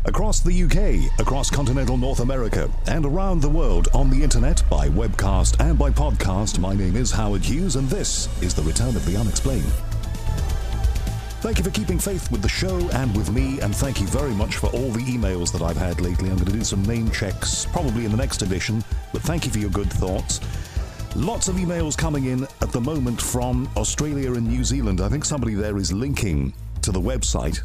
Across the UK, across continental North America, and around the world on the internet, by webcast and by podcast, my name is Howard Hughes, and this is the Return of the Unexplained. Thank you for keeping faith with the show and with me, and thank you very much for all the emails that I've had lately. I'm going to do some name checks probably in the next edition, but thank you for your good thoughts. Lots of emails coming in at the moment from Australia and New Zealand. I think somebody there is linking to the website,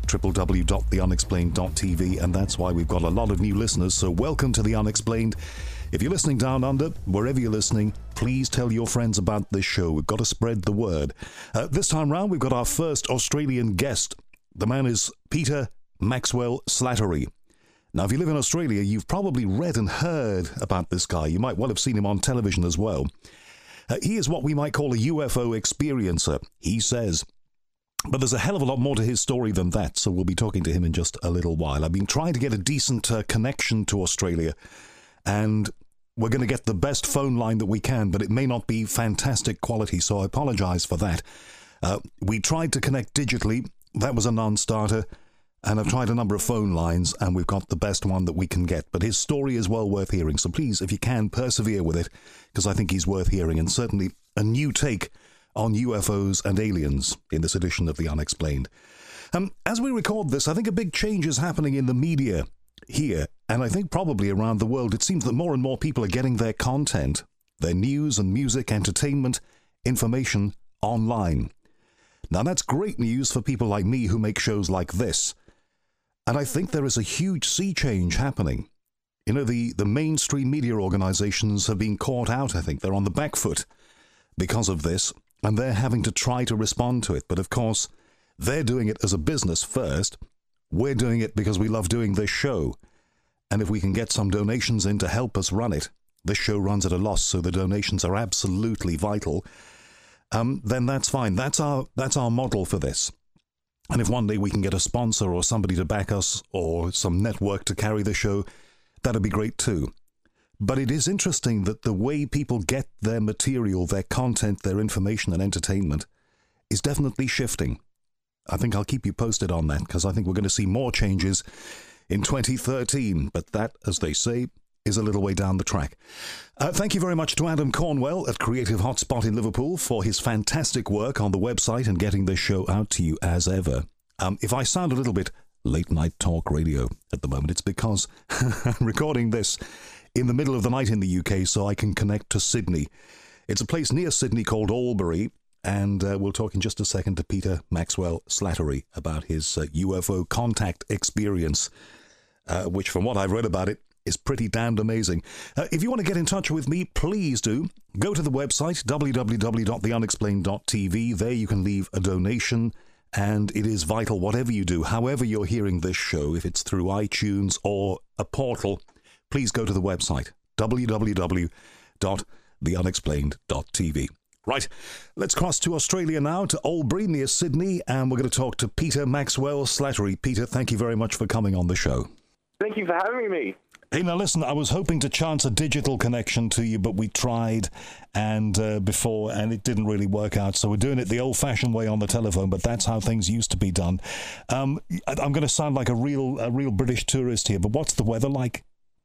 www.theunexplained.tv, and that's why we've got a lot of new listeners. So welcome to The Unexplained. If you're listening down under, wherever you're listening, please tell your friends about this show. We've got to spread the word. This time round, we've got our first Australian guest. The man is Peter Maxwell Slattery. Now, if you live in Australia, you've probably read and heard about this guy. You might well have seen him on television as well. He is what we might call a UFO experiencer, he says. But there's a hell of a lot more to his story than that, so we'll be talking to him in just a little while. I've been trying to get a decent connection to Australia, and we're going to get the best phone line that we can, but it may not be fantastic quality, so I apologise for that. We tried to connect digitally. That was a non-starter, and I've tried a number of phone lines, and we've got the best one that we can get. But his story is well worth hearing, so please, if you can, persevere with it, because I think he's worth hearing, and certainly a new take on UFOs and aliens in this edition of The Unexplained. As we record this, I think a big change is happening in the media here, and I think probably around the world. It seems that more and more people are getting their content, their news and music, entertainment, information online. Now, that's great news for people like me who make shows like this. And I think there is a huge sea change happening. You know, the mainstream media organizations have been caught out, I think. They're on the back foot because of this, and they're having to try to respond to it. But of course, they're doing it as a business first. We're doing it because we love doing this show. And if we can get some donations in to help us run it, this show runs at a loss, so the donations are absolutely vital, then that's fine. That's our model for this. And if one day we can get a sponsor or somebody to back us or some network to carry the show, that'd be great too. But it is interesting that the way people get their material, their content, their information and entertainment is definitely shifting. I think I'll keep you posted on that, because I think we're going to see more changes in 2013. But that, as they say, is a little way down the track. Thank you very much to Adam Cornwell at Creative Hotspot in Liverpool for his fantastic work on the website and getting this show out to you as ever. If I sound a little bit late night talk radio at the moment, it's because I'm recording this in the middle of the night in the UK so I can connect to Sydney. It's a place near Sydney called Albury, and we'll talk in just a second to Peter Maxwell Slattery about his UFO contact experience, which from what I've read about it is pretty damned amazing. If you want to get in touch with me, please do. Go to the website, www.theunexplained.tv. There you can leave a donation, and it is vital, whatever you do, however you're hearing this show, if it's through iTunes or a portal, please go to the website, www.theunexplained.tv. Right, let's cross to Australia now, to Albury near Sydney, and we're going to talk to Peter Maxwell Slattery. Peter, thank you very much for coming on the show. Thank you for having me. Hey, now listen, I was hoping to chance a digital connection to you, but we tried before, and it didn't really work out. So we're doing it the old-fashioned way on the telephone, but that's how things used to be done. I'm going to sound like a real British tourist here, but what's the weather like?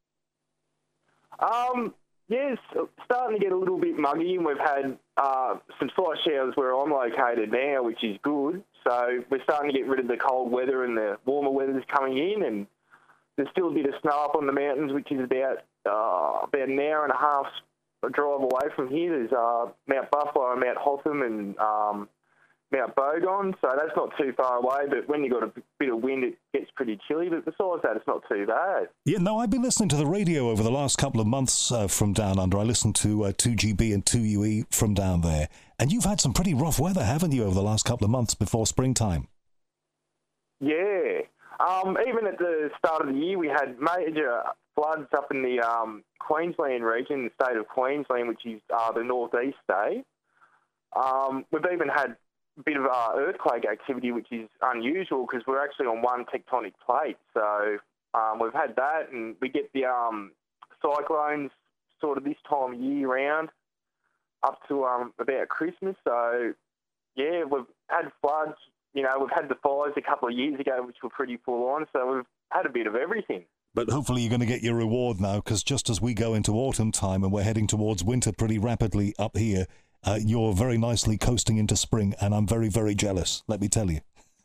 Yeah, it's starting to get a little bit muggy, and we've had some slight showers where I'm located now, which is good. So we're starting to get rid of the cold weather, and the warmer weather is coming in, and there's still a bit of snow up on the mountains, which is about an hour and a half drive away from here. There's Mount Buffalo and Mount Hotham and Mount Bogon, so that's not too far away, but when you've got a bit of wind, it gets pretty chilly, but besides that, it's not too bad. Yeah, no, I've been listening to the radio over the last couple of months from down under. I listened to 2GB and 2UE from down there, and you've had some pretty rough weather, haven't you, over the last couple of months before springtime? Yeah. Even at the start of the year, we had major floods up in the Queensland region, the state of Queensland, which is the northeast state. We've even had a bit of earthquake activity, which is unusual because we're actually on one tectonic plate. So we've had that, and we get the cyclones sort of this time of year round up to about Christmas. So, yeah, we've had floods, you know, we've had the fires a couple of years ago, which were pretty full on, so we've had a bit of everything. But hopefully you're going to get your reward now, because just as we go into autumn time and we're heading towards winter pretty rapidly up here, you're very nicely coasting into spring, and I'm very, very jealous, let me tell you.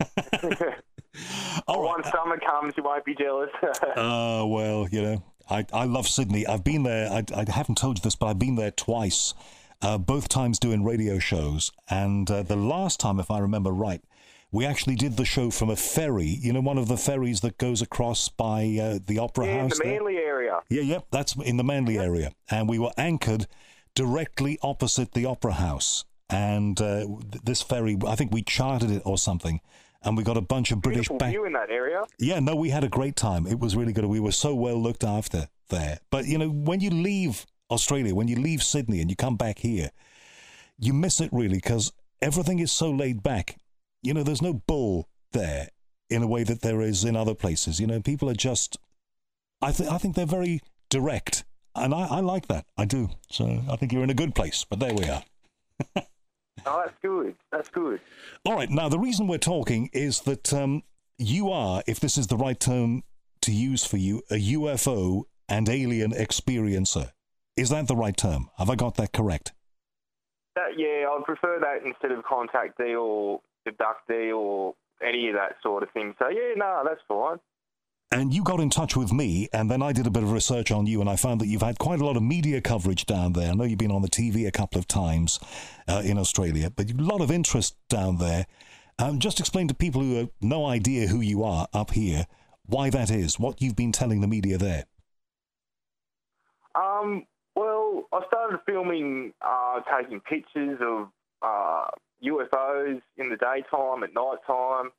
All right. Once summer comes, you won't be jealous. Well, you know, I love Sydney. I've been there. I haven't told you this, but I've been there twice, both times doing radio shows. And the last time, if I remember right, we actually did the show from a ferry, you know, one of the ferries that goes across by the Opera House. In the Manly area. Yeah, that's in the Manly area. And we were anchored directly opposite the Opera House. And this ferry, I think we chartered it or something, and we got a bunch of British... Beautiful view in that area. Yeah, no, we had a great time. It was really good. We were so well looked after there. But, you know, when you leave Australia, when you leave Sydney and you come back here, you miss it really, because everything is so laid back. You know, there's no bull there in a way that there is in other places. You know, people are just... I think they're very direct, and I like that. I do. So I think you're in a good place, but there we are. Oh, that's good. That's good. All right. Now, the reason we're talking is that you are, if this is the right term to use for you, a UFO and alien experiencer. Is that the right term? Have I got that correct? Yeah, I'd prefer that instead of contactee or abductee or any of that sort of thing. So, yeah, no, that's fine. And you got in touch with me, and then I did a bit of research on you, and I found that you've had quite a lot of media coverage down there. I know you've been on the TV a couple of times in Australia, but a lot of interest down there. Just explain to people who have no idea who you are up here why that is, what you've been telling the media there. Well, I started filming, taking pictures of UFOs in the daytime, at night time,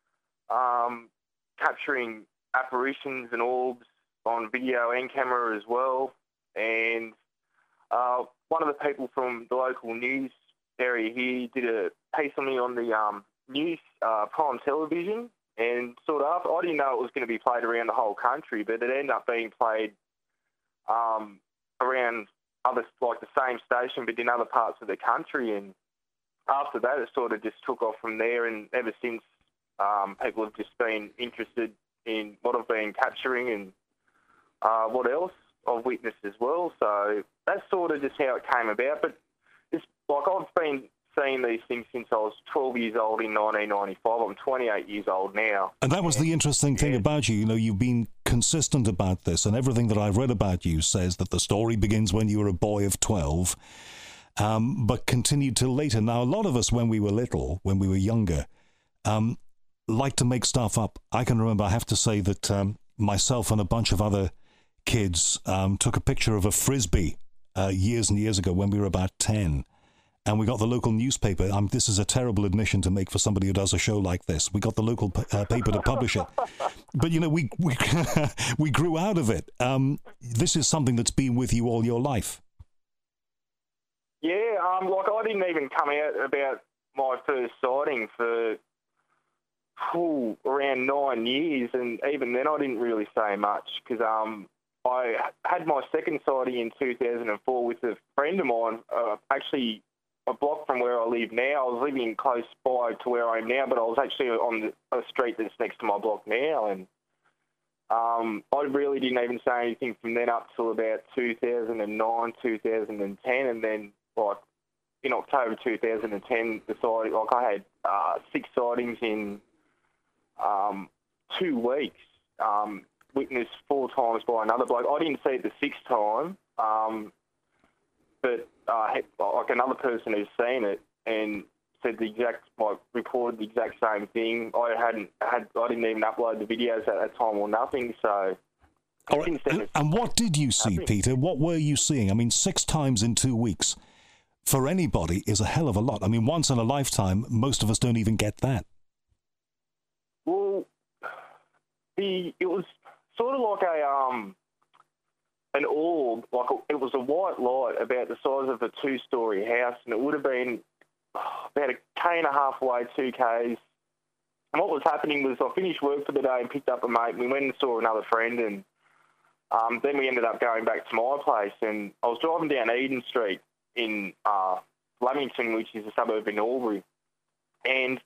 capturing apparitions and orbs on video and camera as well. And one of the people from the local news area here did a piece on me on the news, Prime Television, and sort of, I didn't know it was going to be played around the whole country, but it ended up being played around other, like the same station, but in other parts of the country. And after that, it sort of just took off from there, and ever since, people have just been interested in what I've been capturing and what else I've witnessed as well. So that's sort of just how it came about. But it's like I've been seeing these things since I was 12 years old in 1995. I'm 28 years old now. And that was the interesting thing about you. You know, you've been consistent about this, and everything that I've read about you says that the story begins when you were a boy of 12, but continued till later. Now, a lot of us, when we were little, when we were younger, like to make stuff up. I can remember, I have to say that myself and a bunch of other kids took a picture of a Frisbee years and years ago when we were about 10. And we got the local newspaper. This is a terrible admission to make for somebody who does a show like this. We got the local paper to publish it. But, you know, we we grew out of it. This is something that's been with you all your life. Yeah, like I didn't even come out about my first sighting for around 9 years, and even then I didn't really say much, because I had my second sighting in 2004 with a friend of mine, actually a block from where I live now. I was living close by to where I am now, but I was actually on a street that's next to my block now, and I really didn't even say anything from then up till about 2009, 2010, and then like in October 2010, decided, like I had 6 sightings in 2 weeks, witnessed 4 times by another bloke. I didn't see it the 6th time, but like another person who's seen it and said reported the exact same thing. I didn't even upload the videos at that time or nothing. So, all right. And what did you see, Peter? What were you seeing? I mean, 6 times in 2 weeks for anybody is a hell of a lot. I mean, once in a lifetime, most of us don't even get that. Well, it was sort of like an orb, like it was a white light about the size of a 2-story house, and it would have been about 1.5 K away, 2 Ks. And what was happening was I finished work for the day and picked up a mate, and we went and saw another friend, and then we ended up going back to my place, and I was driving down Eden Street in Lamington, which is a suburb in Albury, and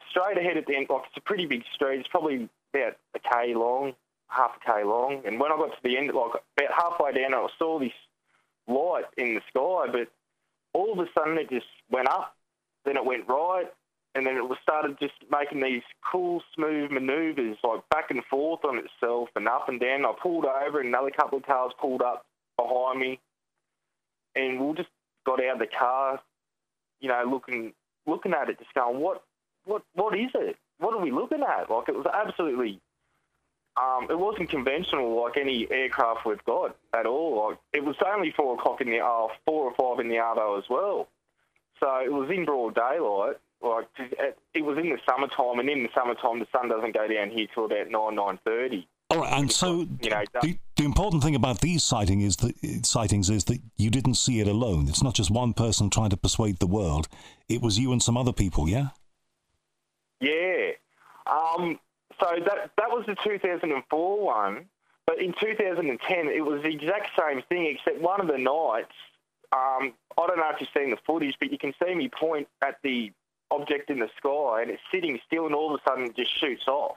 straight ahead at the end, like it's a pretty big street. It's probably about a K long, half a K long. And when I got to the end, like about halfway down, I saw this light in the sky, but all of a sudden it just went up, then it went right, and then it started just making these cool, smooth manoeuvres, like back and forth on itself and up and down. I pulled over, and another couple of cars pulled up behind me, and we just got out of the car, you know, looking at it, just going, what is it? What are we looking at? Like, it was absolutely, it wasn't conventional like any aircraft we've got at all. Like, it was only 4 o'clock in the 4 or 5 in the arvo as well. So it was in broad daylight. Like, it was in the summertime, and in the summertime the sun doesn't go down here till about 9:30. All right, and so you know, the important thing about these sightings is that you didn't see it alone. It's not just one person trying to persuade the world. It was you and some other people, yeah? Yeah. So that was the 2004 one, but in 2010 it was the exact same thing, except one of the nights, I don't know if you've seen the footage, but you can see me point at the object in the sky, and it's sitting still, and all of a sudden it just shoots off.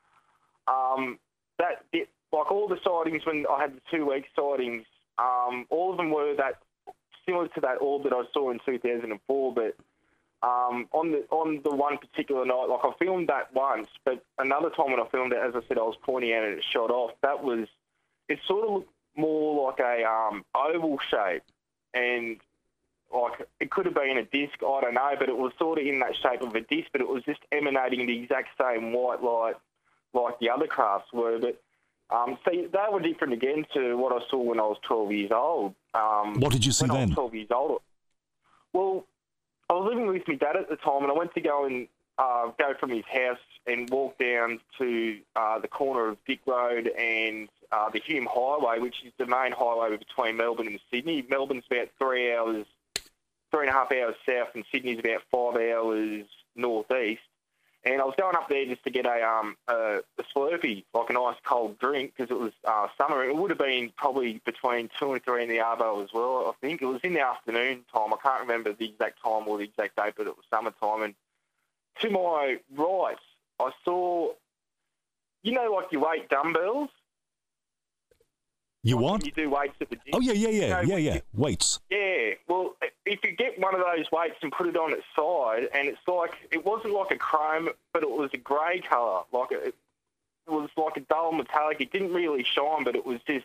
Like all the sightings when I had the 2-week sightings, all of them were that similar to that orb that I saw in 2004, but on the one particular night, like I filmed that once, but another time when I filmed it, as I said, I was pointing at it and it shot off. It sort of looked more like a oval shape, and like it could have been a disc, I don't know, but it was sort of in that shape of a disc, but it was just emanating the exact same white light like the other crafts were. But see, they were different again to what I saw when I was 12 years old. What did you see when then? I was 12 years old. Well, I was living with my dad at the time, and I went to go from his house and walk down to the corner of Dick Road and the Hume Highway, which is the main highway between Melbourne and Sydney. Melbourne's about 3.5 hours south, and Sydney's about 5 hours northeast. And I was going up there just to get a Slurpee, like a nice cold drink, because it was summer. It would have been probably between 2 and 3 in the arvo as well, I think. It was in the afternoon time. I can't remember the exact time or the exact date, but it was summertime. And to my right, I saw, you know, like your weight dumbbells? You like what? You do weights at the gym. Oh, yeah. You know, Weights. Yeah. Well, if you get one of those weights and put it on its side, and it's like, it wasn't like a chrome, but it was a grey colour. Like it was like a dull metallic. It didn't really shine, but it was just,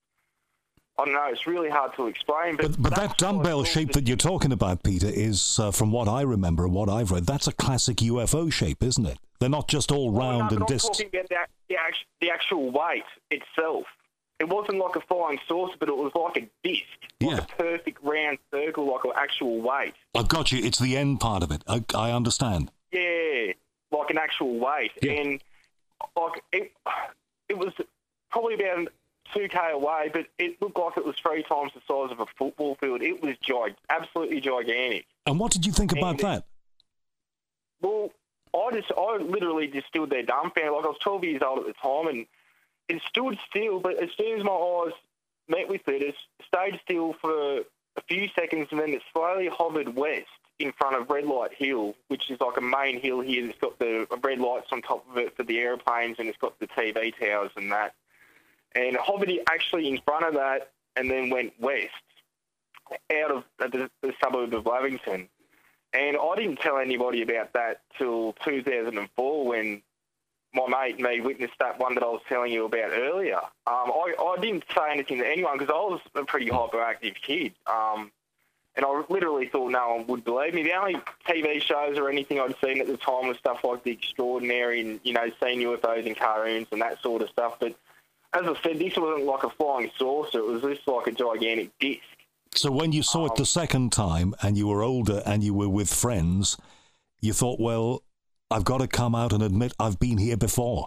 I don't know, it's really hard to explain. But that dumbbell shape that you're talking about, Peter, is, from what I remember and what I've read, that's a classic UFO shape, isn't it? They're not just all round and discs. I'm talking about the actual weight itself. It wasn't like a flying saucer, but it was like a disc, like a perfect round circle, like an actual weight. I've got you. It's the end part of it. I understand. Yeah, like an actual weight. Yeah. And like it was probably about 2K away, but it looked like it was 3 times the size of a football field. It was absolutely gigantic. And what did you think about that? Well, I literally just stood there dumbfounded. Like, I was 12 years old at the time, and it stood still, but as soon as my eyes met with it, it stayed still for a few seconds, and then it slowly hovered west in front of Red Light Hill, which is like a main hill here that's got the red lights on top of it for the aeroplanes, and it's got the TV towers and that. And it hovered actually in front of that and then went west out of the suburb of Lavington. And I didn't tell anybody about that till 2004 when my mate and me witnessed that one that I was telling you about earlier. I didn't say anything to anyone because I was a pretty hyperactive kid. And I literally thought no one would believe me. The only TV shows or anything I'd seen at the time was stuff like The Extraordinary and, you know, seeing UFOs in cartoons and that sort of stuff. But as I said, this wasn't like a flying saucer. It was just like a gigantic disc. So when you saw it the second time and you were older and you were with friends, you thought, well, I've got to come out and admit I've been here before.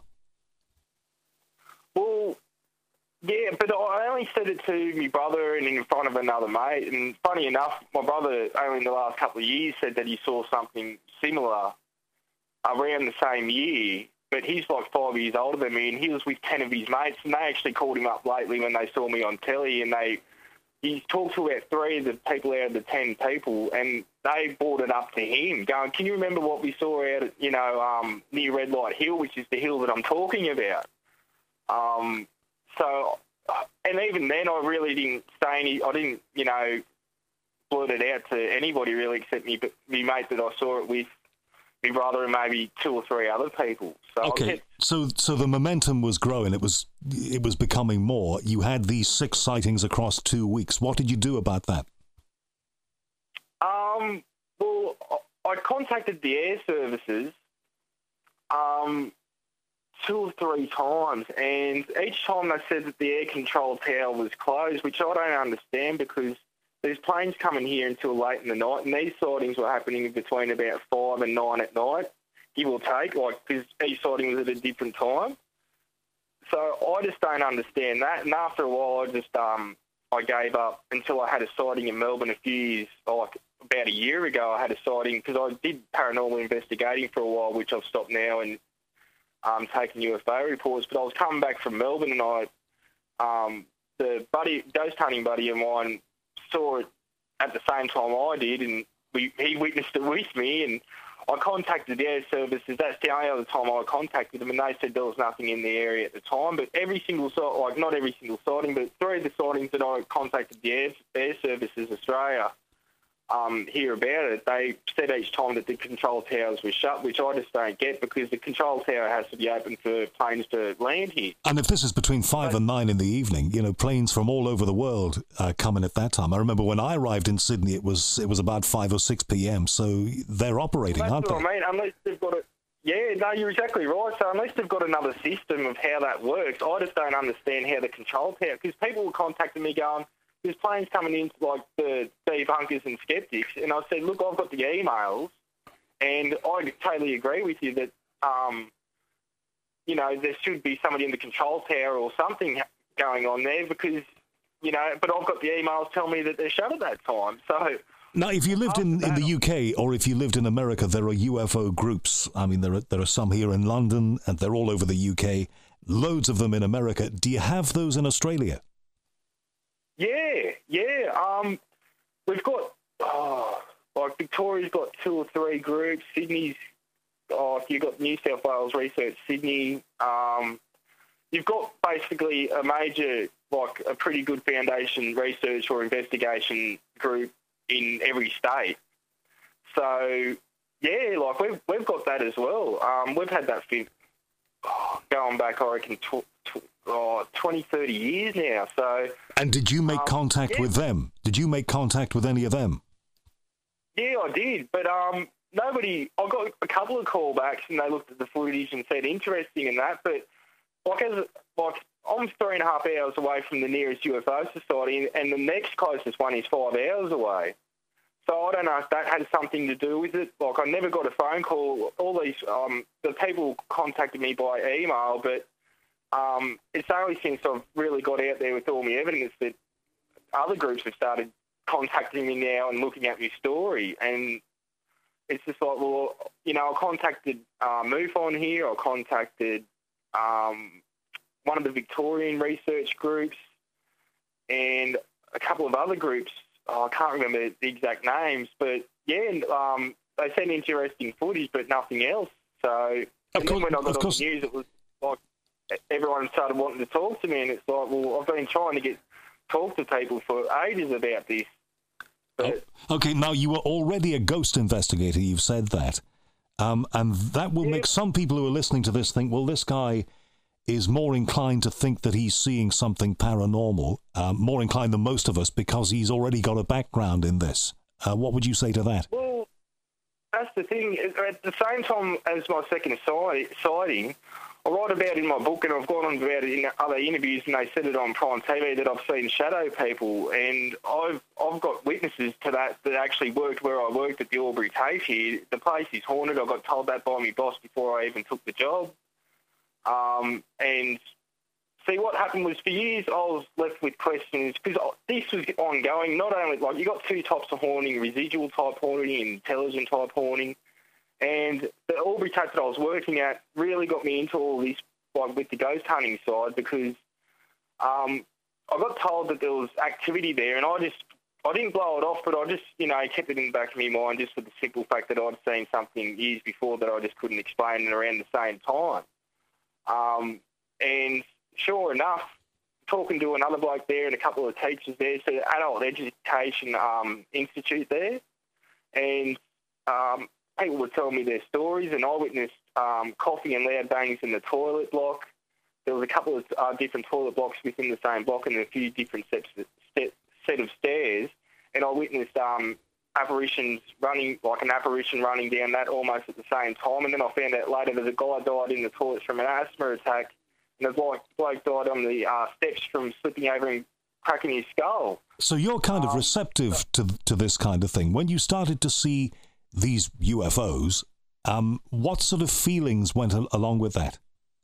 Well, yeah, but I only said it to my brother and in front of another mate. And funny enough, my brother only in the last couple of years said that he saw something similar around the same year. But he's like 5 years older than me, and he was with 10 of his mates, and they actually called him up lately when they saw me on telly, and they he's talked to about 3 of the people out of the 10 people, and they brought it up to him, going, "Can you remember what we saw out at, near Red Light Hill, which is the hill that I'm talking about?" So, and even then, I really didn't say any. I didn't, blurt it out to anybody really, except me mate that I saw it with, me brother, and maybe 2 or 3 other people. So okay, so the momentum was growing. It was becoming more. You had these 6 sightings across 2 weeks. What did you do about that? Well, I contacted the air services 2 or 3 times, and each time they said that the air control tower was closed, which I don't understand, because there's planes coming here until late in the night, and these sightings were happening between about 5 and 9 at night, give or take, because each sighting was at a different time. So I just don't understand that, and after a while I gave up until I had a sighting in Melbourne a few years, about a year ago. I had a sighting because I did paranormal investigating for a while, which I've stopped now, and taking UFO reports. But I was coming back from Melbourne, and the ghost hunting buddy of mine saw it at the same time I did, and he witnessed it with me, and I contacted the air services. That's the only other time I contacted them, and they said there was nothing in the area at the time. But every single not every single sighting, but 3 of the sightings that I contacted the air services Australia hear about it, they said each time that the control towers were shut, which I just don't get, because the control tower has to be open for planes to land here. And if this is between 5 and 9 in the evening, planes from all over the world come in at that time. I remember when I arrived in Sydney, it was about 5 or 6 p.m, so they're operating, aren't they? That's what I mean, unless they've got it. Yeah, no, you're exactly right. So unless they've got another system of how that works, I just don't understand how the control tower, because people were contacting me going, "There's planes coming in, like the debunkers and skeptics," and I said, "Look, I've got the emails, and I totally agree with you that, there should be somebody in the control tower or something going on there, because, but I've got the emails telling me that they're shut at that time." So now, if you lived in the UK, or if you lived in America, there are UFO groups. I mean, there are some here in London, and they're all over the UK. Loads of them in America. Do you have those in Australia? Yeah. We've got, Victoria's got 2 or 3 groups. Sydney's, you've got New South Wales Research Sydney. You've got basically a major, a pretty good foundation research or investigation group in every state. So, yeah, we've got that as well. We've had that going back, I reckon, 20, 30 years now. So. And did you make contact with them? Did you make contact with any of them? Yeah, I did, but nobody. I got a couple of callbacks, and they looked at the footage and said interesting and that. But I'm 3.5 hours away from the nearest UFO society, and the next closest one is 5 hours away. So I don't know if that had something to do with it. I never got a phone call. All these the people contacted me by email, but it's only since I've really got out there with all my evidence that other groups have started contacting me now and looking at my story. And it's just I contacted MUFON here. I contacted one of the Victorian research groups and a couple of other groups. I can't remember the exact names, but yeah, they sent interesting footage, but nothing else. So when I got on the news, it was like everyone started wanting to talk to me, and it's like, well, I've been trying to talk to people for ages about this. But, okay, now you were already a ghost investigator, you've said that, and that will make some people who are listening to this think, well, this guy is more inclined to think that he's seeing something paranormal, more inclined than most of us, because he's already got a background in this. What would you say to that? Well, that's the thing. At the same time as my second sighting, I write about it in my book, and I've gone on about it in other interviews, and they said it on Prime TV that I've seen shadow people, and I've got witnesses to that actually worked where I worked at the Albury TAFE here. The place is haunted. I got told that by my boss before I even took the job. And see, what happened was for years I was left with questions, because this was ongoing. Not only, you got 2 types of haunting: residual type haunting and intelligent type haunting. And the Albury TAFE that I was working at really got me into all this, with the ghost hunting side, because I got told that there was activity there, and I didn't blow it off, but I just, kept it in the back of my mind just for the simple fact that I'd seen something years before that I just couldn't explain and around the same time. And sure enough, talking to another bloke there and a couple of teachers there, so the Adult Education Institute there, and people were telling me their stories, and I witnessed coughing and loud bangs in the toilet block. There was a couple of different toilet blocks within the same block and a few different set of stairs, and I witnessed apparitions running, like an apparition running down that almost at the same time, and then I found out later that a guy died in the toilets from an asthma attack, and a bloke died on the steps from slipping over and cracking his skull. So you're kind of receptive to this kind of thing. When you started to see these UFOs, what sort of feelings went along with that?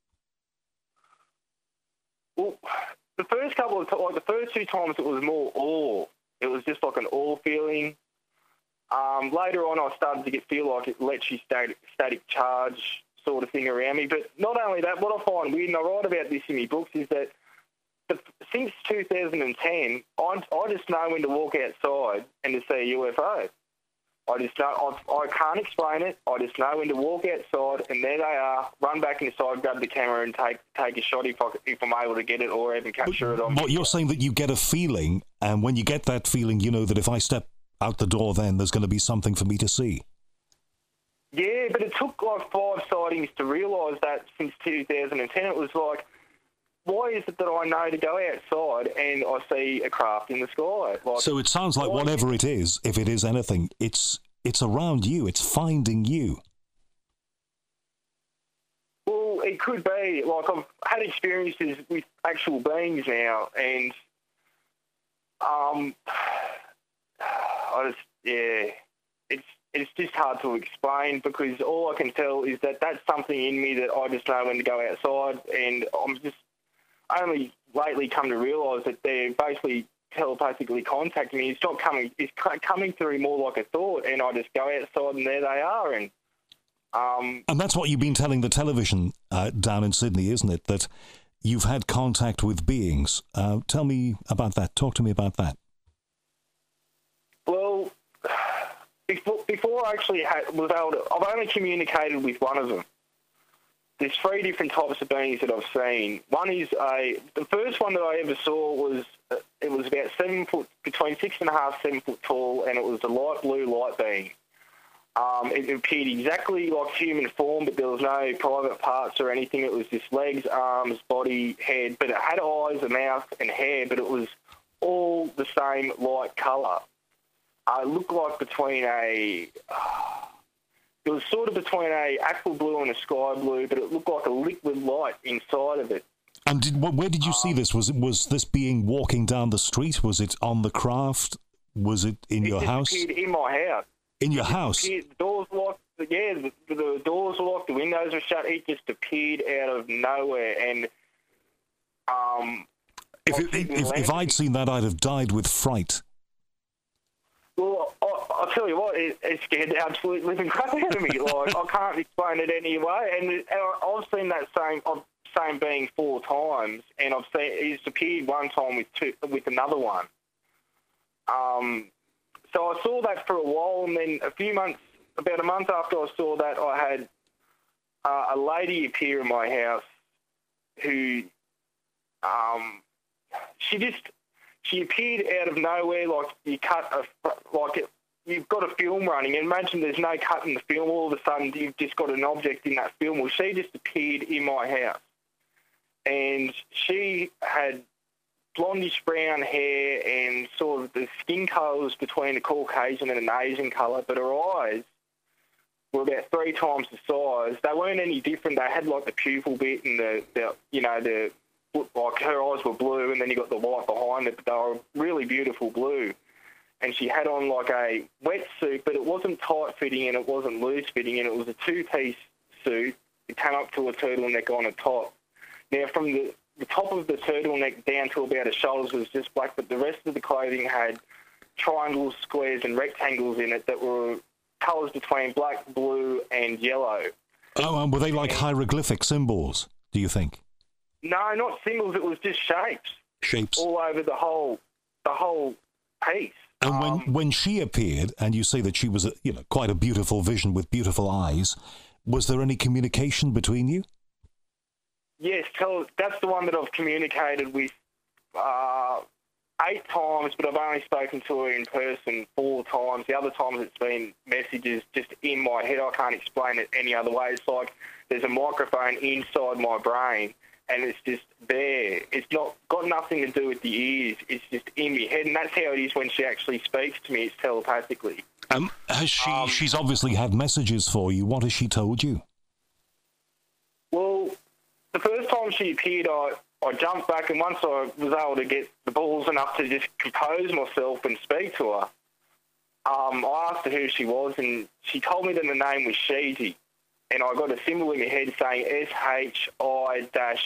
Well, the first couple of times, the first 2 times, it was more awe. It was just like an awe feeling. Later on, I started to feel like it electrostatic charge sort of thing around me. But not only that, what I find weird, and I write about this in my books, is that since 2010, I just know when to walk outside and to see a UFO. I just know, I can't explain it. I just know when to walk outside, and there they are, run back inside, grab the camera and take a shot if I'm able to get it, or even capture it on. But you're saying that you get a feeling, and when you get that feeling, you know that if I step out the door then there's going to be something for me to see. Yeah, but it took like 5 sightings to realise that since 2010. It was like, why is it that I know to go outside and I see a craft in the sky? Like, so it sounds like whatever it is, if it is anything, it's around you, it's finding you. Well, it could be. Like, I've had experiences with actual beings now, and it's just hard to explain, because all I can tell is that that's something in me that I just know when to go outside, and I'm just only lately come to realise that they're basically telepathically contacting me. It's not coming. It's coming through more like a thought, and I just go outside, and there they are. And that's what you've been telling the television down in Sydney, isn't it? That you've had contact with beings. Tell me about that. Talk to me about that. Well, before I actually was able to, I've only communicated with one of them. There's 3 different types of beings that I've seen. One is the first one that I ever saw was, it was about 7 foot, between 6.5, 7 foot tall, and it was a light blue light being. It appeared exactly like human form, but there was no private parts or anything. It was just legs, arms, body, head, but it had eyes, a mouth, and hair, but it was all the same light colour. It looked like it was sort of between a aqua blue and a sky blue, but it looked like a liquid light inside of it. And where did you see this? Was this being walking down the street? Was it on the craft? Was it in your house? It appeared in my house. In your house? The doors were locked. Yeah, the doors were locked. The windows were shut. It just appeared out of nowhere. And if I'd seen that, I'd have died with fright. Well, I'll tell you what, it scared the absolute living crap out of me. Like, I can't explain it any way. And I've seen that same being 4 times, and I've seen it's appeared one time with another one. So I saw that for a while, and then about a month after I saw that, I had a lady appear in my house who, she appeared out of nowhere, like you've got a film running, and imagine there's no cut in the film, all of a sudden you've just got an object in that film. Well, she just appeared in my house, and she had blondish brown hair and sort of the skin colour was between a Caucasian and an Asian colour, but her eyes were about 3 times the size. They weren't any different. They had like the pupil bit and like her eyes were blue, and then you got the white behind it, but they were really beautiful blue. And she had on like a wetsuit, but it wasn't tight fitting and it wasn't loose fitting, and it was a 2-piece suit. It came up to a turtleneck on the top. Now, from the top of the turtleneck down to about her shoulders was just black, but the rest of the clothing had triangles, squares, and rectangles in it that were colours between black, blue, and yellow. Oh, and were they like hieroglyphic symbols, do you think? No, not symbols. It was just shapes. shapes all over the whole piece. And when she appeared, and you say that she was, quite a beautiful vision with beautiful eyes, was there any communication between you? Yes, that's the one that I've communicated with 8 times, but I've only spoken to her in person 4 times. The other times it's been messages just in my head. I can't explain it any other way. It's like there's a microphone inside my brain, and it's just there. It's not got nothing to do with the ears. It's just in my head, and that's how it is when she actually speaks to me. It's telepathically. Has she? She's obviously had messages for you. What has she told you? Well, the first time she appeared, I jumped back, and once I was able to get the balls enough to just compose myself and speak to her, I asked her who she was, and she told me that the name was Shiji. And I got a symbol in my head saying SHI-JI.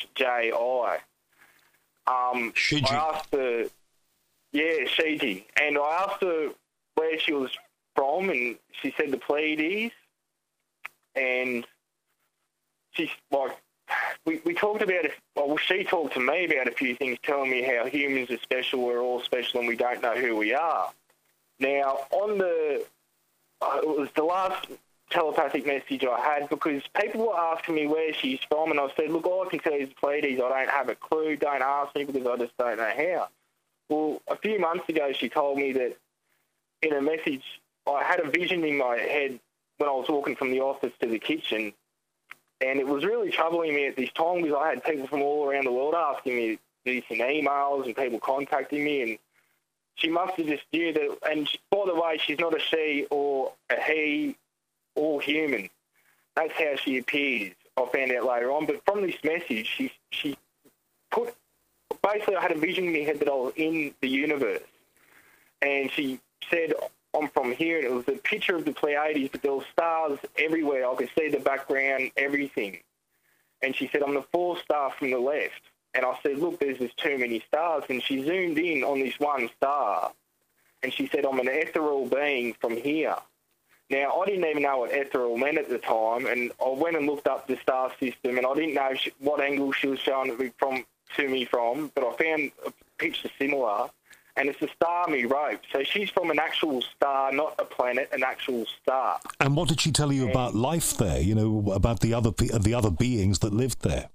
Shiji. I asked her, Shiji. And I asked her where she was from, and she said the Pleiades. And she's like, we talked about it. Well, she talked to me about a few things, telling me how humans are special, we're all special, and we don't know who we are. Now, it was the last telepathic message I had, because people were asking me where she's from, and I said, look, all I can tell you is Pleiades. I don't have a clue. Don't ask me, because I just don't know how. Well, a few months ago, she told me that in a message, I had a vision in my head when I was walking from the office to the kitchen, and it was really troubling me at this time, because I had people from all around the world asking me this in emails and people contacting me, and she must have just knew that. And by the way, she's not a she or a he or human. That's how she appears. I found out later on. But from this message, she put... Basically, I had a vision in my head that I was in the universe. And she said, I'm from here. And it was a picture of the Pleiades, but there were stars everywhere. I could see the background, everything. And she said, I'm the 4th star from the left. And I said, look, there's just too many stars. And she zoomed in on this one star. And she said, I'm an ethereal being from here. Now, I didn't even know what ethereal meant at the time, and I went and looked up the star system, and I didn't know what angle she was showing it to me from, but I found a picture similar, and it's a Starry rope. So she's from an actual star, not a planet, an actual star. And what did she tell you about life there, about the other beings that lived there?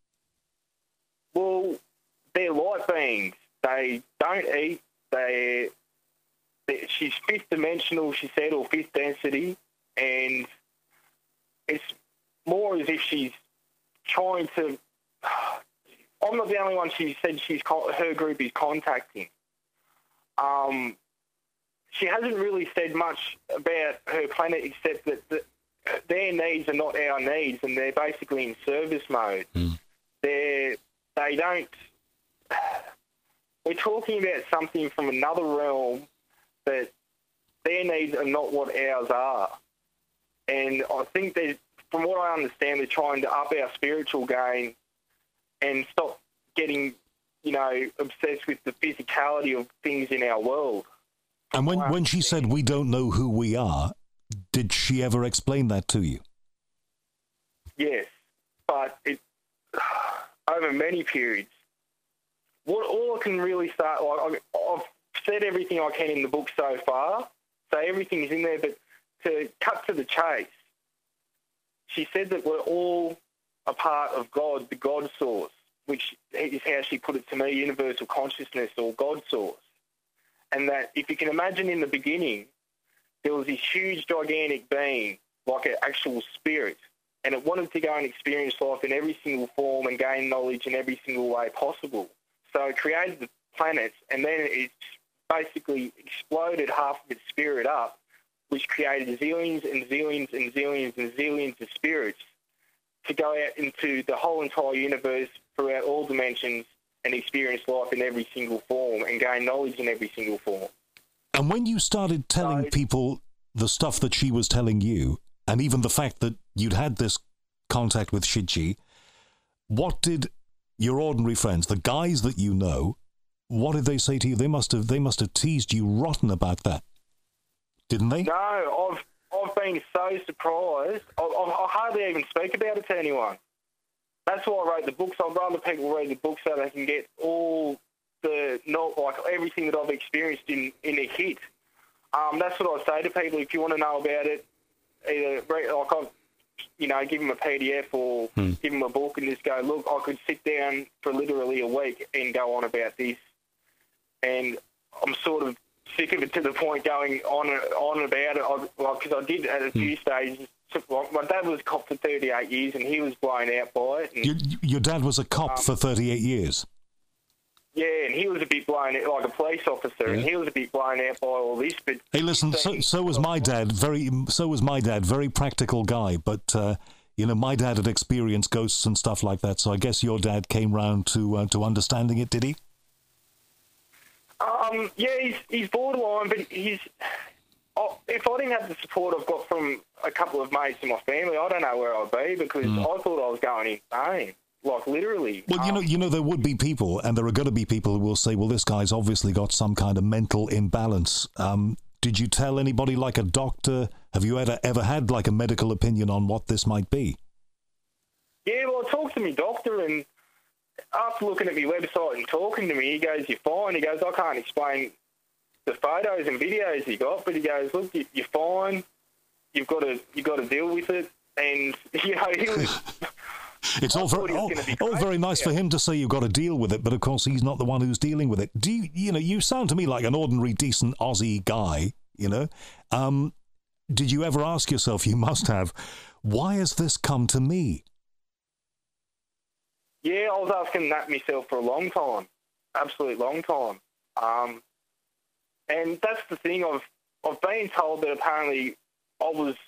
Well, they're light beings. They don't eat. She's 5th dimensional, she said, or 5th density, and it's more as if she's trying to... I'm not the only one she said her group is contacting. She hasn't really said much about her planet, except that their needs are not our needs, and they're basically in service mode. They don't... We're talking about something from another realm, that their needs are not what ours are. And I think from what I understand, they're trying to up our spiritual game and stop getting, obsessed with the physicality of things in our world. And when she said, we don't know who we are, did she ever explain that to you? Yes, but over many periods. All I can really start, I've said everything I can in the book so far, so everything's in there, but to cut to the chase, she said that we're all a part of God, the God source, which is how she put it to me, universal consciousness or God source. And that if you can imagine in the beginning, there was this huge, gigantic being, like an actual spirit, and it wanted to go and experience life in every single form and gain knowledge in every single way possible. So it created the planets, and then it basically exploded half of its spirit up, which created zillions and zillions and zillions and zillions of spirits to go out into the whole entire universe throughout all dimensions and experience life in every single form and gain knowledge in every single form. And when you started telling people the stuff that she was telling you, and even the fact that you'd had this contact with Shiji, what did your ordinary friends, the guys that you know, what did they say to you? They must have teased you rotten about that, didn't they? No, I've been so surprised. I hardly even speak about it to anyone. That's why I wrote the books. I'd rather people read the books so they can get all the not like everything that I've experienced in a hit. That's what I say to people. If you want to know about it, either like I've, give them a PDF or give them a book and just go, look, I could sit down for literally a week and go on about this. And I'm sort of sick of it to the point going on about it. Because I did at a few stages. My dad was a cop for 38 years and he was blown out by it. And, your dad was a cop for 38 years? Yeah, and he was a bit blown out, like a police officer, and he was a bit blown out by all this. But hey, listen, so was my dad. Very practical guy. But my dad had experienced ghosts and stuff like that. So I guess your dad came round to understanding it, did he? Yeah, he's borderline, but he's. If I didn't have the support I've got from a couple of mates in my family, I don't know where I'd be because I thought I was going insane. Like, literally. Well, there would be people, and there are going to be people who will say, well, this guy's obviously got some kind of mental imbalance. Did you tell anybody, like a doctor? Have you ever had, like, a medical opinion on what this might be? Yeah, well, I talked to my doctor, and after looking at my website and talking to me, he goes, you're fine. He goes, I can't explain the photos and videos you got, but he goes, look, you're fine. You've got to deal with it. And, he was... It's all very nice for him to say you've got to deal with it, but of course he's not the one who's dealing with it. Do you sound to me like an ordinary, decent Aussie guy, Did you ever ask yourself, you must have, why has this come to me? Yeah, I was asking that myself for a long time, absolute long time. And that's the thing, I've been told that apparently I was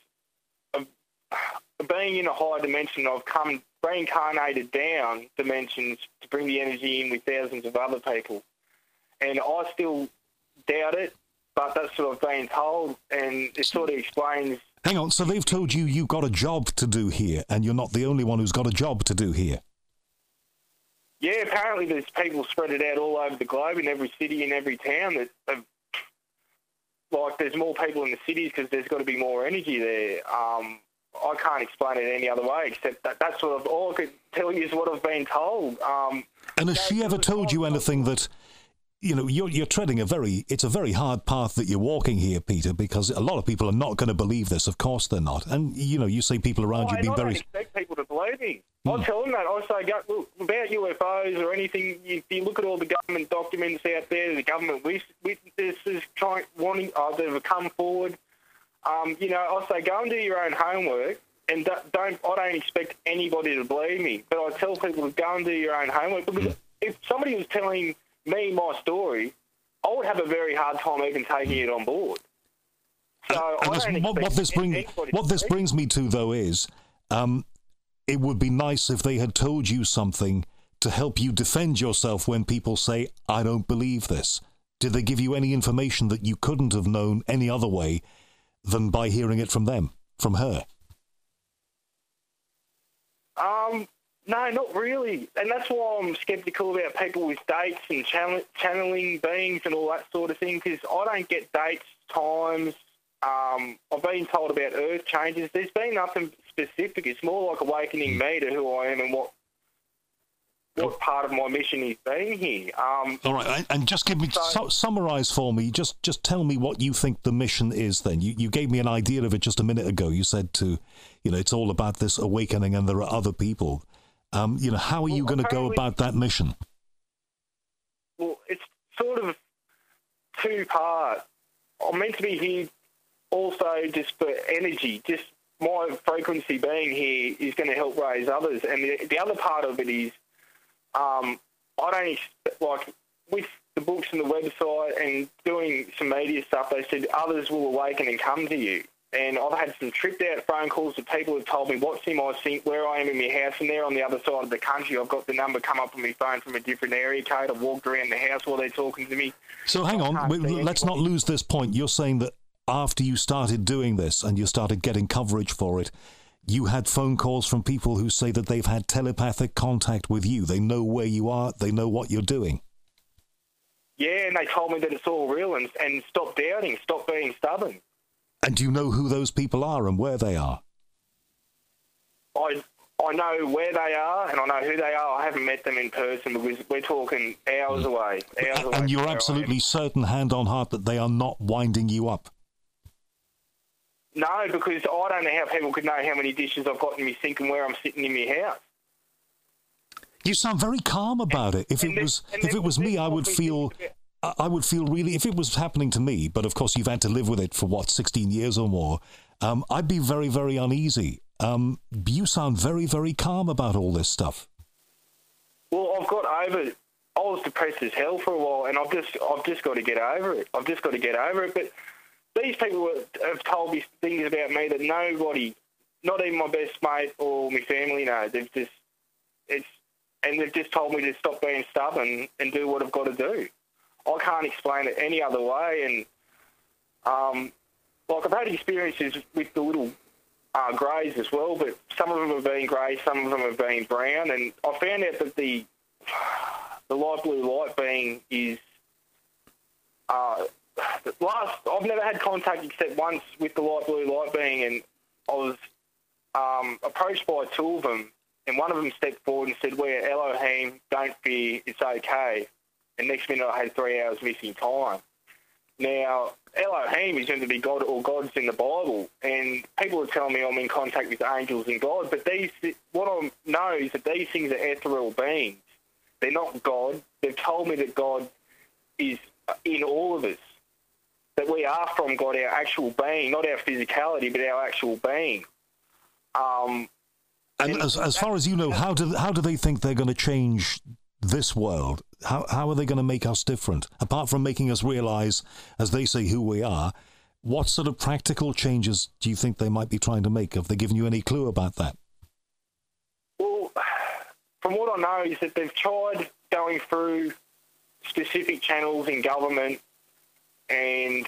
being in a higher dimension, I've come reincarnated down dimensions to bring the energy in with thousands of other people. And I still doubt it, but that's what I've been told, and it sort of explains... Hang on, so they've told you you've got a job to do here, and you're not the only one who's got a job to do here? Yeah, apparently there's people spread it out all over the globe in every city and every town that have... Like, there's more people in the cities because there's got to be more energy there. I can't explain it any other way except that's what all I could tell you is what I've been told. And has she ever told you anything that, you're treading it's a very hard path that you're walking here, Peter, because a lot of people are not going to believe this. Of course they're not. And, you say people around you being very... I don't expect people to believe me. I tell them that. I say, look, about UFOs or anything, if you look at all the government documents out there, the government witnesses that have come forward, I say go and do your own homework, and I don't expect anybody to believe me, but I tell people to go and do your own homework, because if somebody was telling me my story, I would have a very hard time even taking it on board. So what this brings me to, though, is it would be nice if they had told you something to help you defend yourself when people say, I don't believe this. Did they give you any information that you couldn't have known any other way than by hearing it from them, from her? No, not really. And that's why I'm sceptical about people with dates and channeling beings and all that sort of thing, because I don't get dates, times. I've been told about earth changes. There's been nothing specific. It's more like awakening me to who I am and what part of my mission is being here. All right, and just give me summarise for me. Just tell me what you think the mission is. Then you gave me an idea of it just a minute ago. You said it's all about this awakening, and there are other people. How are you going to go about that mission? Well, it's sort of two-part. I'm meant to be here also just for energy. Just my frequency being here is going to help raise others, and the other part of it is. I don't expect, like, with the books and the website and doing some media stuff, they said others will awaken and come to you. And I've had some tripped out phone calls that people have told me what's in my sink, where I am in my house, and they're on the other side of the country. I've got the number come up on my phone from a different area code. I've walked around the house while they're talking to me. So hang on, let's not lose this point. You're saying that after you started doing this and you started getting coverage for it, you had phone calls from people who say that they've had telepathic contact with you. They know where you are. They know what you're doing. Yeah, and they told me that it's all real and stop doubting, stop being stubborn. And do you know who those people are and where they are? I I know where they are and I know who they are. I haven't met them in person because we're talking hours away. And you're absolutely certain, hand on heart, that they are not winding you up? No, because I don't know how people could know how many dishes I've got in my sink and where I'm sitting in my house. You sound very calm about it. If it was me, I would feel really, if it was happening to me, but of course you've had to live with it for 16 years or more, I'd be very, very uneasy. You sound very, very calm about all this stuff. Well, I've got over it. I was depressed as hell for a while, and I've just got to get over it. I've just got to get over it. But these people have told me things about me that nobody, not even my best mate or my family, know. They've just told me to stop being stubborn and do what I've got to do. I can't explain it any other way. And I've had experiences with the little greys as well, but some of them have been grey, some of them have been brown, and I found out that the light blue light being is I've never had contact except once with the light blue light being, and I was approached by two of them, and one of them stepped forward and said, "We're Elohim, don't fear, it's okay." And next minute I had 3 hours missing time. Now, Elohim is meant to be God or gods in the Bible, and people are telling me I'm in contact with angels and God, but what I know is that these things are ethereal beings. They're not God. They've told me that God is in all of us, that we are from God, our actual being, not our physicality, but our actual being. And as far as you know, how do they think they're going to change this world? How are they going to make us different? Apart from making us realise, as they say, who we are, what sort of practical changes do you think they might be trying to make? Have they given you any clue about that? Well, from what I know is that they've tried going through specific channels in government and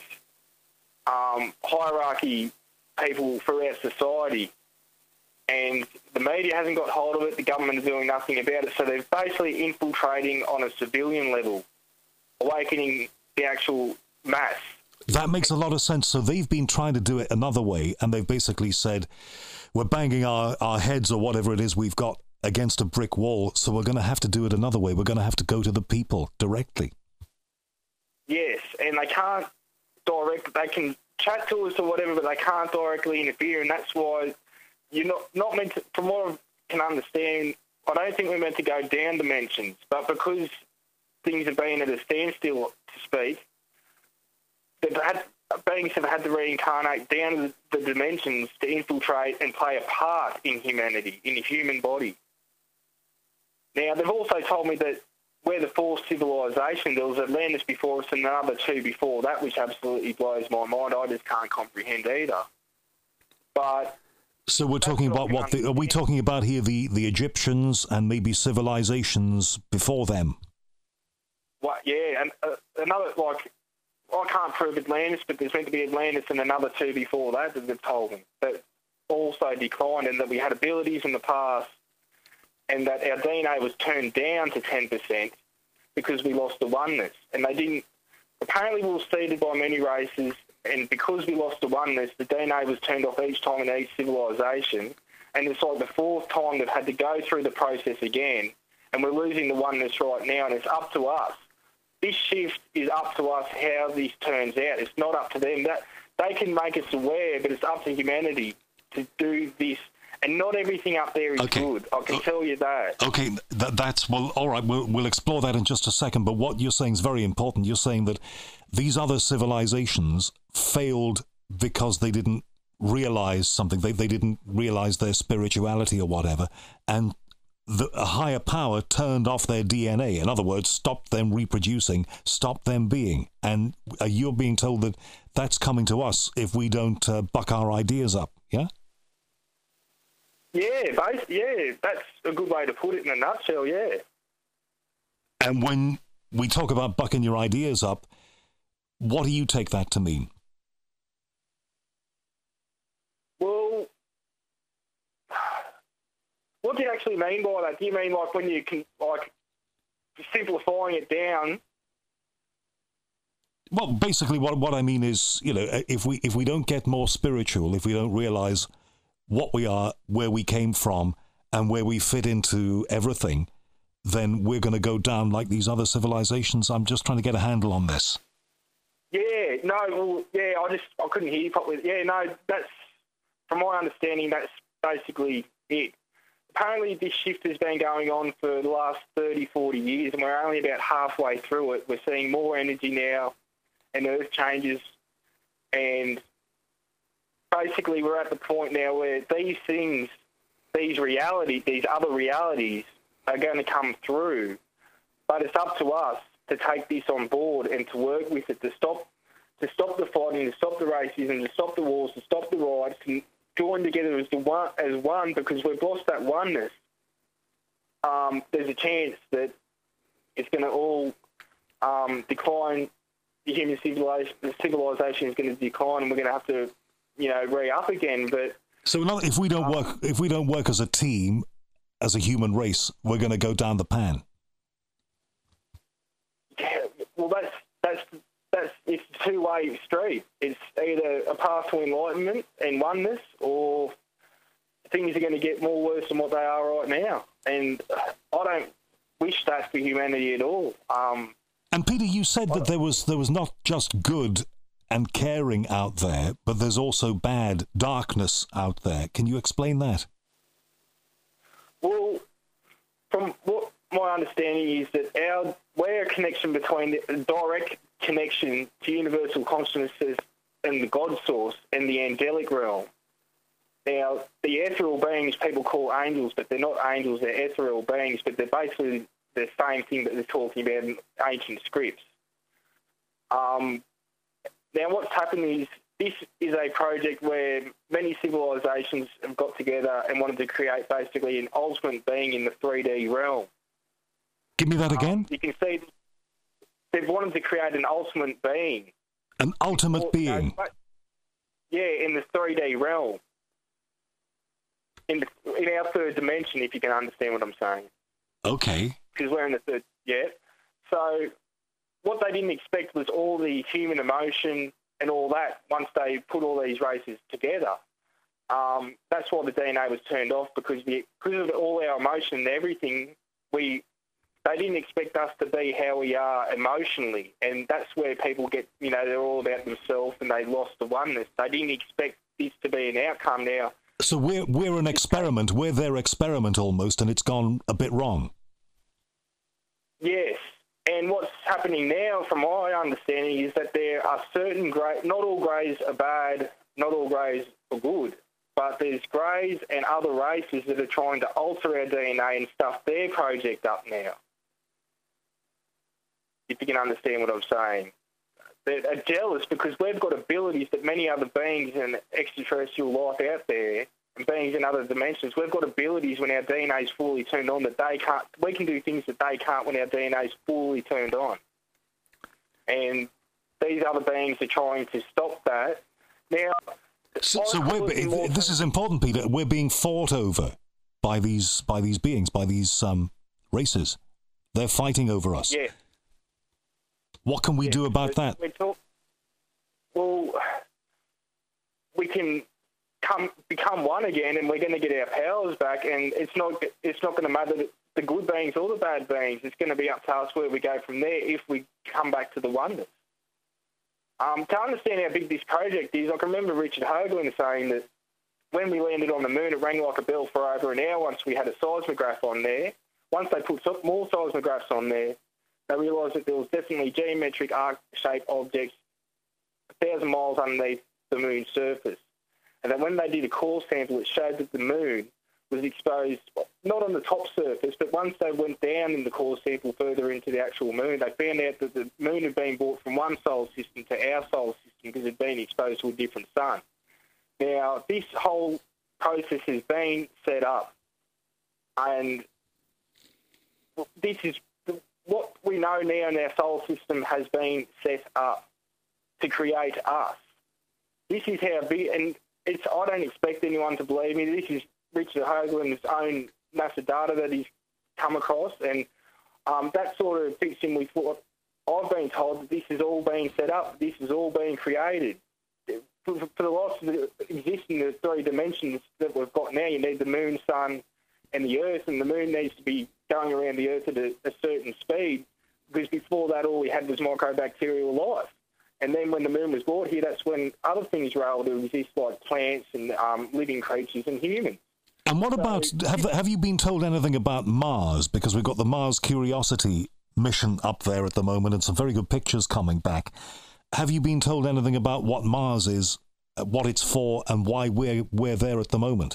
hierarchy people throughout society, and the media hasn't got hold of it, the government is doing nothing about it, so they're basically infiltrating on a civilian level, awakening the actual mass. That makes a lot of sense. So they've been trying to do it another way, and they've basically said, we're banging our heads or whatever it is we've got against a brick wall, so we're going to have to do it another way. We're going to have to go to the people directly. Yes, and they can't they can chat to us or whatever, but they can't directly interfere, and that's why you're not meant to, from what I can understand, I don't think we're meant to go down dimensions, but because things have been at a standstill, to speak, beings have had to reincarnate down the dimensions to infiltrate and play a part in humanity, in the human body. Now, they've also told me that we're the fourth civilization. There was Atlantis before us and another two before that, which absolutely blows my mind. I just can't comprehend either. But so we're talking about what? Are we talking about here the Egyptians and maybe civilizations before them? Well, yeah, and another, like, I can't prove Atlantis, but there's meant to be Atlantis and another two before that they've told me that also declined, and that we had abilities in the past, and that our DNA was turned down to 10% because we lost the oneness. And they didn't. Apparently, we were seeded by many races, and because we lost the oneness, the DNA was turned off each time in each civilization. And it's like the fourth time they've had to go through the process again, and we're losing the oneness right now, and it's up to us. This shift is up to us how this turns out. It's not up to them. That they can make us aware, but it's up to humanity to do this. And not everything up there is good. I can tell you that. Okay, that's... Well, all right, we'll explore that in just a second. But what you're saying is very important. You're saying that these other civilizations failed because they didn't realize something. They didn't realize their spirituality or whatever. And a higher power turned off their DNA. In other words, stopped them reproducing, stopped them being. And you're being told that that's coming to us if we don't buck our ideas up, yeah? Yeah, that's a good way to put it in a nutshell, yeah. And when we talk about bucking your ideas up, what do you take that to mean? Well, what do you actually mean by that? Do you mean like when you can, like, simplifying it down? Well, basically what I mean is, you know, if we don't get more spiritual, if we don't realize what we are, where we came from, and where we fit into everything, then we're going to go down like these other civilizations. I'm just trying to get a handle on this. Yeah, no, well, yeah, I couldn't hear you properly. Yeah, no, that's, from my understanding, that's basically it. Apparently this shift has been going on for the last 30, 40 years, and we're only about halfway through it. We're seeing more energy now, and Earth changes, and basically we're at the point now where these things, these other realities are going to come through, but it's up to us to take this on board and to work with it, to stop the fighting, to stop the racism, to stop the wars, to stop the riots, and join together as one, because we've lost that oneness. There's a chance that it's going to all decline. The human civilization is going to decline, and we're going to have to, re-up again. But so, if we don't work as a team, as a human race, we're going to go down the pan. Yeah, well, that's it's a two-way street. It's either a path to enlightenment and oneness, or things are going to get more worse than what they are right now. And I don't wish that for humanity at all. And Peter, you said that there was not just good and caring out there, but there's also bad, darkness out there. Can you explain that? Well, from what my understanding is that we're a connection between a direct connection to universal consciousness and the God source and the angelic realm. Now, the ethereal beings people call angels, but they're not angels, they're ethereal beings, but they're basically the same thing that they're talking about in ancient scripts. Now, what's happened is this is a project where many civilizations have got together and wanted to create basically an ultimate being in the 3D realm. Give me that again. You can see they've wanted to create an ultimate being. An ultimate being? Yeah, in the 3D realm. In our third dimension, if you can understand what I'm saying. Okay. Because we're in the third, yeah. So what they didn't expect was all the human emotion and all that once they put all these races together. That's why the DNA was turned off, because of all our emotion and everything, they didn't expect us to be how we are emotionally. And that's where people get, they're all about themselves and they lost the oneness. They didn't expect this to be an outcome now. So we're an experiment. We're their experiment almost, and it's gone a bit wrong. Yes. And what's happening now, from my understanding, is that there are certain greys. Not all greys are bad, not all greys are good, but there's greys and other races that are trying to alter our DNA and stuff their project up now. If you can understand what I'm saying. They're jealous because we've got abilities that many other beings and extraterrestrial life out there and beings in other dimensions, we've got abilities when our DNA is fully turned on that they can't. We can do things that they can't when our DNA is fully turned on. And these other beings are trying to stop that. Now, this is important, Peter. We're being fought over by these beings, by these races. They're fighting over us. Yeah. What can we do about that? Well, we can become one again, and we're going to get our powers back. And it's not going to matter the good beings or the bad beings. It's going to be up to us where we go from there if we come back to the oneness. To understand how big this project is, I can remember Richard Hoagland saying that when we landed on the moon, it rang like a bell for over an hour once we had a seismograph on there. Once they put more seismographs on there, they realised that there was definitely geometric arc-shaped objects 1,000 miles underneath the moon's surface. And then when they did a core sample, it showed that the moon was exposed, not on the top surface, but once they went down in the core sample further into the actual moon, they found out that the moon had been brought from one solar system to our solar system because it had been exposed to a different sun. Now, this whole process has been set up, and this is what we know now in our solar system has been set up to create us. This is how big, and I don't expect anyone to believe me. This is Richard Hoagland's own NASA data that he's come across, and that sort of fits in with what I've been told, that this is all being set up, this is all being created. For the life to exist in the three dimensions that we've got now, you need the moon, sun, and the Earth, and the moon needs to be going around the Earth at a certain speed, because before that all we had was microbacterial life. And then when the moon was brought here, that's when other things were able to exist, like plants and living creatures and humans. And what about, have you been told anything about Mars? Because we've got the Mars Curiosity mission up there at the moment and some very good pictures coming back. Have you been told anything about what Mars is, what it's for, and why we're there at the moment?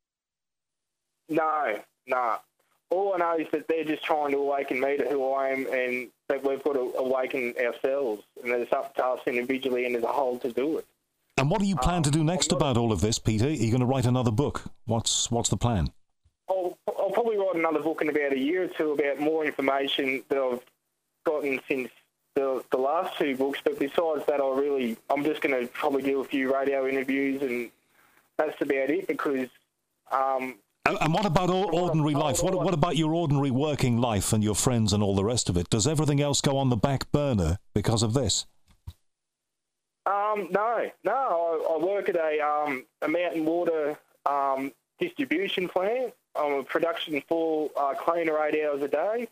No. All I know is that they're just trying to awaken me to who I am, and that we've got to awaken ourselves, and that it's up to us individually and as a whole to do it. And what do you plan to do next about all of this, Peter? Are you going to write another book? What's the plan? I'll probably write another book in about a year or two about more information that I've gotten since the last two books. But besides that, I'm just going to probably do a few radio interviews, and that's about it, because... and what about ordinary life? What about your ordinary working life and your friends and all the rest of it? Does everything else go on the back burner because of this? No. I work at a mountain water distribution plant. I'm a production for cleaner 8 hours a day.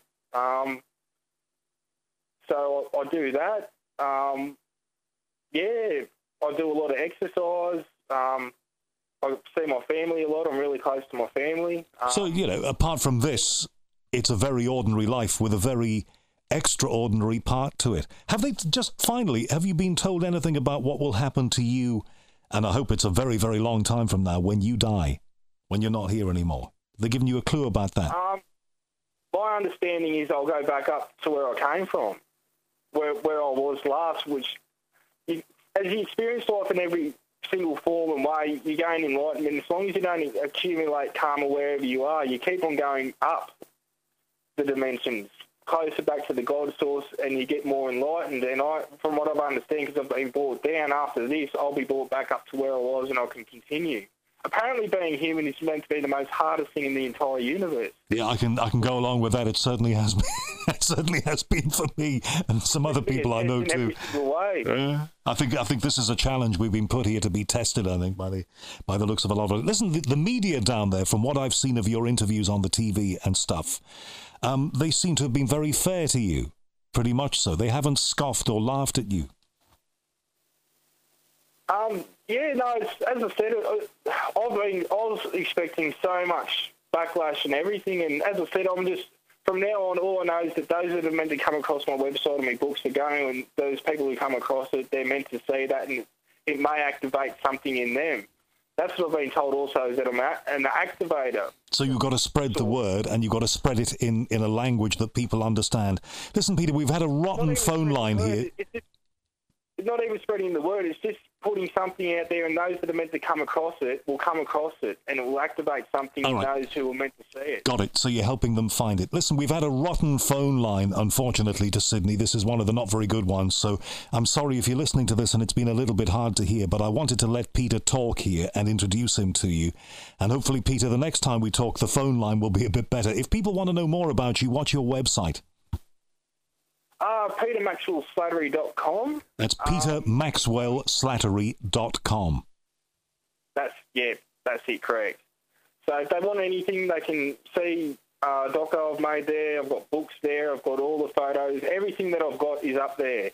So I do that. I do a lot of exercise. I see my family a lot. I'm really close to my family. So, apart from this, it's a very ordinary life with a very extraordinary part to it. Have you been told anything about what will happen to you, and I hope it's a very, very long time from now, when you die, when you're not here anymore? They've given you a clue about that? My understanding is I'll go back up to where I came from, where I was last, which, as you experience life in every single form and way, you gain enlightenment. As long as you don't accumulate karma wherever you are, you keep on going up the dimensions, closer back to the God source, and you get more enlightened. And from what I've understood, because I've been brought down after this, I'll be brought back up to where I was, and I can continue. Apparently being human is meant to be the most hardest thing in the entire universe. Yeah, I can go along with that. It certainly has been. It certainly has been for me and some other people I know too. I think this is a challenge we've been put here to be tested, I think, by the looks of a lot of it. Listen, the media down there, from what I've seen of your interviews on the TV and stuff, they seem to have been very fair to you, pretty much so. They haven't scoffed or laughed at you. As I said, I was expecting so much backlash and everything, and as I said, from now on, all I know is that those that are meant to come across my website and my books are going, and those people who come across it, they're meant to see that, and it may activate something in them. That's what I've been told also, is that I'm an activator. So you've got to spread the word, and you've got to spread it in a language that people understand. Listen, Peter, we've had a rotten phone line here. It's not even spreading the word, it's just putting something out there, and those that are meant to come across it will come across it, and it will activate something in those who are meant to see it. Got it. So you're helping them find it. Listen, we've had a rotten phone line, unfortunately, to Sydney. This is one of the not very good ones, so I'm sorry if you're listening to this and it's been a little bit hard to hear, but I wanted to let Peter talk here and introduce him to you. And hopefully, Peter, the next time we talk, the phone line will be a bit better. If people want to know more about you, what's your website? PeterMaxwellSlattery.com. That's PeterMaxwellSlattery.com. That's it, correct. So if they want anything, they can see doco I've made there. I've got books there. I've got all the photos. Everything that I've got is up there.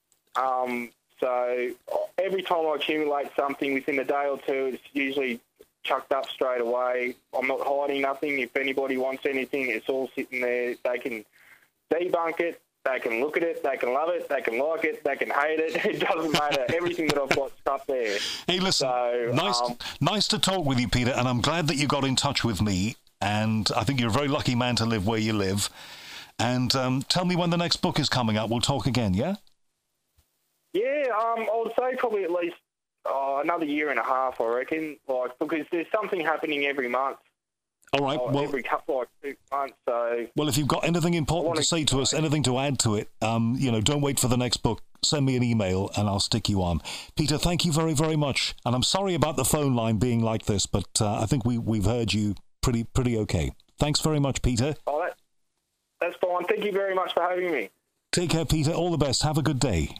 So every time I accumulate something within a day or two, it's usually chucked up straight away. I'm not hiding nothing. If anybody wants anything, it's all sitting there. They can debunk it. They can look at it, they can love it, they can like it, they can hate it. It doesn't matter. Everything that I've got up there. Hey, listen, nice to talk with you, Peter, and I'm glad that you got in touch with me, and I think you're a very lucky man to live where you live. And tell me when the next book is coming out. We'll talk again, yeah? Yeah, I would say probably at least another year and a half, I reckon, because there's something happening every month. All right. Well, every couple of 2 months. So. Well, if you've got anything important to say to us, anything to add to it, don't wait for the next book. Send me an email and I'll stick you on. Peter, thank you very, very much. And I'm sorry about the phone line being like this, but I think we've heard you pretty okay. Thanks very much, Peter. Oh, that's fine. Thank you very much for having me. Take care, Peter. All the best. Have a good day.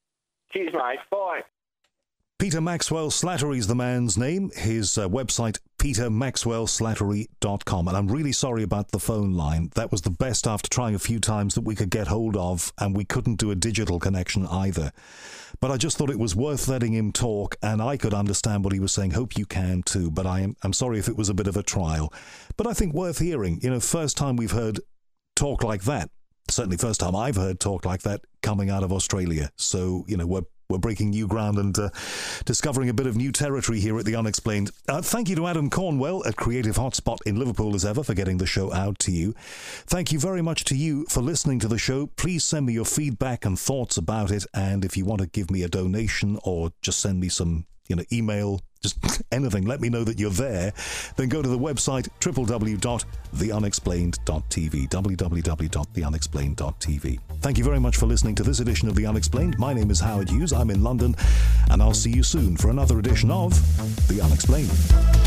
Cheers, mate. Bye. Peter Maxwell Slattery's the man's name. His website, petermaxwellslattery.com. And I'm really sorry about the phone line. That was the best, after trying a few times, that we could get hold of, and we couldn't do a digital connection either. But I just thought it was worth letting him talk, and I could understand what he was saying. Hope you can too, but I'm sorry if it was a bit of a trial. But I think worth hearing. You know, first time we've heard talk like that. Certainly first time I've heard talk like that coming out of Australia. So, you know, we're breaking new ground and discovering a bit of new territory here at The Unexplained. Thank you to Adam Cornwell at Creative Hotspot in Liverpool, as ever, for getting the show out to you. Thank you very much to you for listening to the show. Please send me your feedback and thoughts about it. And if you want to give me a donation or just send me some, email, just anything, let me know that you're there, then go to the website www.theunexplained.tv, www.theunexplained.tv. Thank you very much for listening to this edition of The Unexplained. My name is Howard Hughes. I'm in London, and I'll see you soon for another edition of The Unexplained.